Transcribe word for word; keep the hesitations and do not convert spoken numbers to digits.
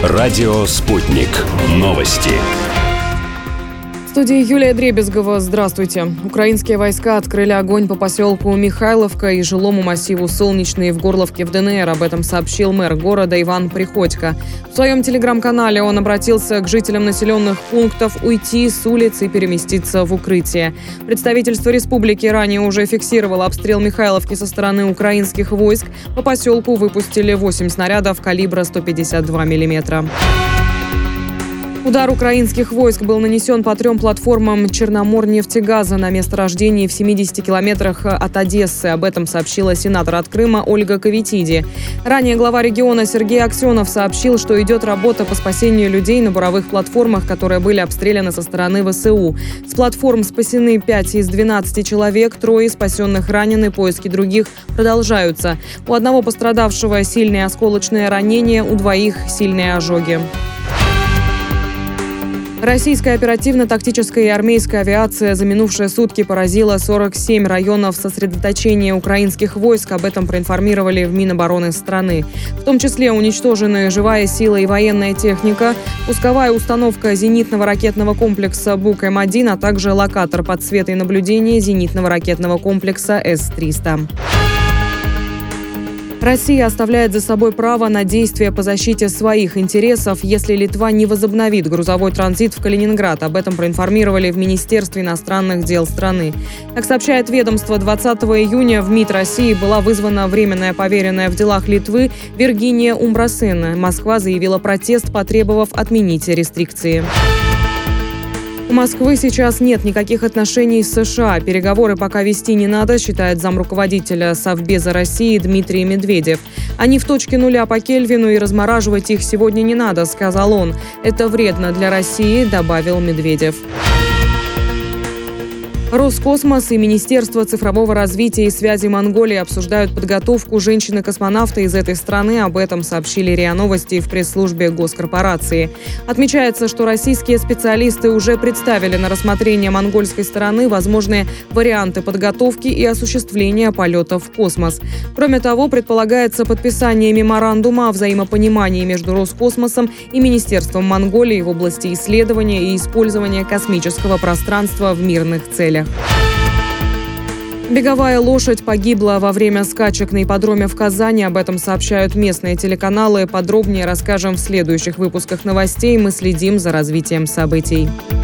Радио «Спутник». Новости. В студии Юлия Дребезгова. Здравствуйте. Украинские войска открыли огонь по поселку Михайловка и жилому массиву Солнечный в Горловке в ДНР. Об этом сообщил мэр города Иван Приходько. В своем телеграм-канале он обратился к жителям населенных пунктов уйти с улиц и переместиться в укрытие. Представительство республики ранее уже фиксировало обстрел Михайловки со стороны украинских войск. По поселку выпустили восемь снарядов калибра сто пятьдесят два миллиметра. Удар украинских войск был нанесен по трем платформам Черноморнефтегаза на месторождении в семидесяти километрах от Одессы. Об этом сообщила сенатор от Крыма Ольга Ковитиди. Ранее глава региона Сергей Аксенов сообщил, что идет работа по спасению людей на буровых платформах, которые были обстреляны со стороны ВСУ. С платформ спасены пять из двенадцати человек, трое спасенных ранены, поиски других продолжаются. У одного пострадавшего сильные осколочные ранения, у двоих сильные ожоги. Российская оперативно-тактическая и армейская авиация за минувшие сутки поразила сорок семь районов сосредоточения украинских войск. Об этом проинформировали в Минобороны страны. В том числе уничтожены живая сила и военная техника, пусковая установка зенитного ракетного комплекса Бук М один, а также локатор подсвета и наблюдения зенитного ракетного комплекса С триста. Россия оставляет за собой право на действия по защите своих интересов, если Литва не возобновит грузовой транзит в Калининград. Об этом проинформировали в Министерстве иностранных дел страны. Как сообщает ведомство, двадцатого июня в МИД России была вызвана временная поверенная в делах Литвы Виргиния Умбрасена. Москва заявила протест, потребовав отменить рестрикции. У Москвы сейчас нет никаких отношений с США. Переговоры пока вести не надо, считает замруководителя Совбеза России Дмитрий Медведев. Они в точке нуля по Кельвину, и размораживать их сегодня не надо, сказал он. Это вредно для России, добавил Медведев. Роскосмос и Министерство цифрового развития и связи Монголии обсуждают подготовку женщины-космонавта из этой страны. Об этом сообщили РИА Новости в пресс-службе госкорпорации. Отмечается, что российские специалисты уже представили на рассмотрение монгольской стороны возможные варианты подготовки и осуществления полетов в космос. Кроме того, предполагается подписание меморандума о взаимопонимании между Роскосмосом и Министерством Монголии в области исследования и использования космического пространства в мирных целях. Беговая лошадь погибла во время скачек на ипподроме в Казани. Об этом сообщают местные телеканалы. Подробнее расскажем в следующих выпусках новостей. Мы следим за развитием событий.